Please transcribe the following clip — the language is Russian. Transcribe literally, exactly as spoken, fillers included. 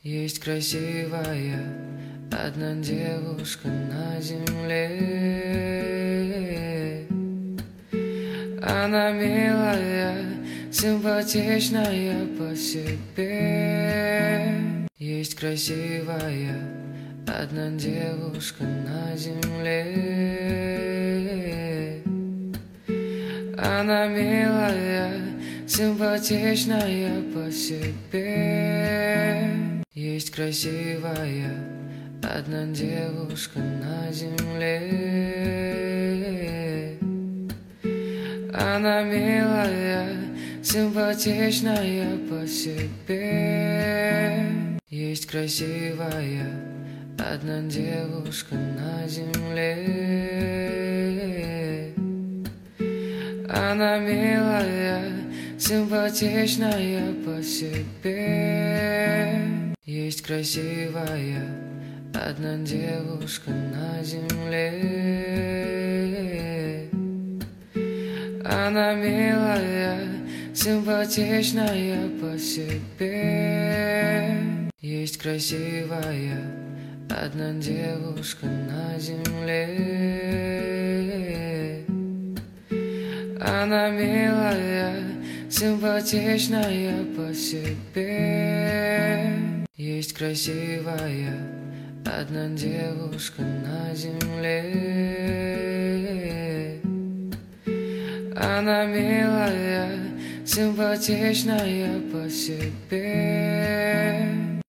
Есть красивая одна девушка на земле. Она милая, симпатичная по себе. Есть красивая одна девушка на земле. Она милая, симпатичная по себе. Есть красивая одна девушка на земле. Она милая, симпатичная по себе. Есть красивая одна девушка на земле. Она милая, симпатичная по себе. Есть красивая одна девушка на земле. Она милая, симпатичная по себе. Есть красивая одна девушка на земле. Она милая, симпатичная по себе. Есть красивая одна девушка на земле. Она милая, симпатичная по себе.